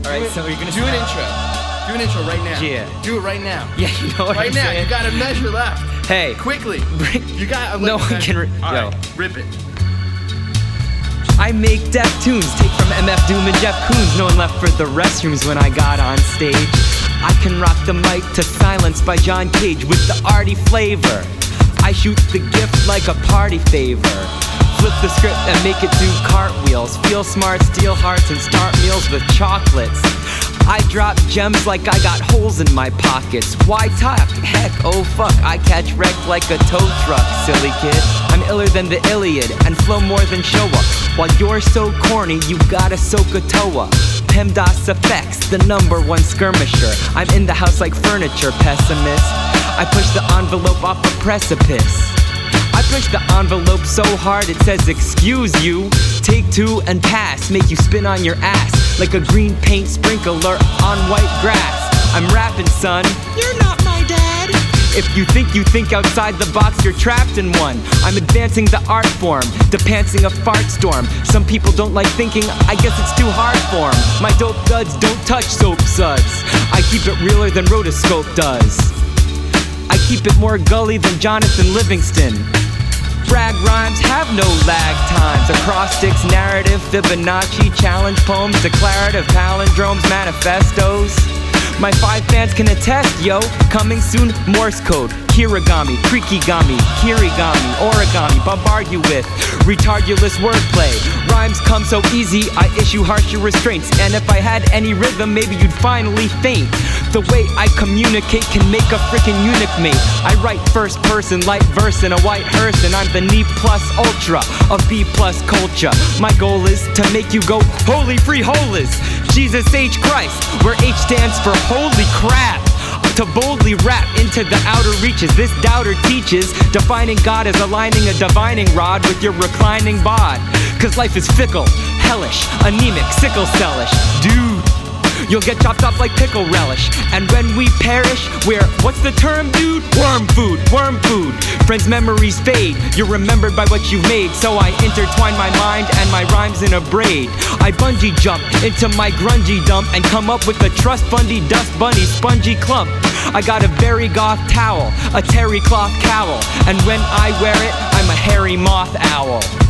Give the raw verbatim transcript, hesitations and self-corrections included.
Alright, so you're gonna do an intro. Do an intro right now. Yeah. Do it right now. Yeah, you know what Right I'm now. saying? You got a measure left. Hey. Quickly. You got. No one can. Ri- All Yo. right, rip it. I make deaf tunes, take from M F Doom and Jeff Koons. No one left for the restrooms when I got on stage. I can rock the mic to Silence by John Cage with the arty flavor. I shoot the gift like a party favor. Flip the script and make it do cartwheels. Feel smart, steal hearts, and start meals with chocolates. I drop gems like I got holes in my pockets. Why talk? Heck, oh fuck, I catch wreck like a tow truck, silly kid. I'm iller than the Iliad and flow more than Showa. While you're so corny, you gotta soak a Toa. PEMDAS effects, the number one skirmisher. I'm in the house like furniture, pessimist. I push the envelope off a precipice. I push the envelope so hard it says excuse you. Take two and pass, make you spin on your ass like a green paint sprinkler on white grass. I'm rapping, son. You're not my dad. If you think you think outside the box, you're trapped in one. I'm advancing the art form, depancing a fart storm. Some people don't like thinking, I guess it's too hard for 'em. My dope duds don't touch soap suds. I keep it realer than Rotoscope does. I keep it more gully than Jonathan Livingston. Brag rhymes have no lag times. Acrostics, narrative, Fibonacci, challenge poems, declarative palindromes, manifestos. My five fans can attest, yo. Coming soon, Morse code, Kirigami, Krikigami, Kirigami, Origami, bombard you with retardulous wordplay. Rhymes come so easy, I issue harsher restraints. And if I had any rhythm, maybe you'd finally faint. The way I communicate can make a frickin' eunuch mate. I write first person, light verse in a white hearse, and I'm the knee plus ultra of B plus culture. My goal is to make you go holy free holas. Jesus H Christ, where H stands for holy crap. To boldly rap into the outer reaches, this doubter teaches defining God as aligning a divining rod with your reclining bod. Cause life is fickle, hellish, anemic, sickle cellish. Dude, you'll get chopped up like pickle relish. And when we perish, we're, what's the term, dude? Worm food, worm food. Friends' memories fade, you're remembered by what you've made. So I intertwine my mind and my rhymes in a braid. I bungee jump into my grungy dump and come up with a trust fundy dust bunny spongy clump. I got a very goth towel, a terry cloth cowl, and when I wear it, I'm a hairy moth owl.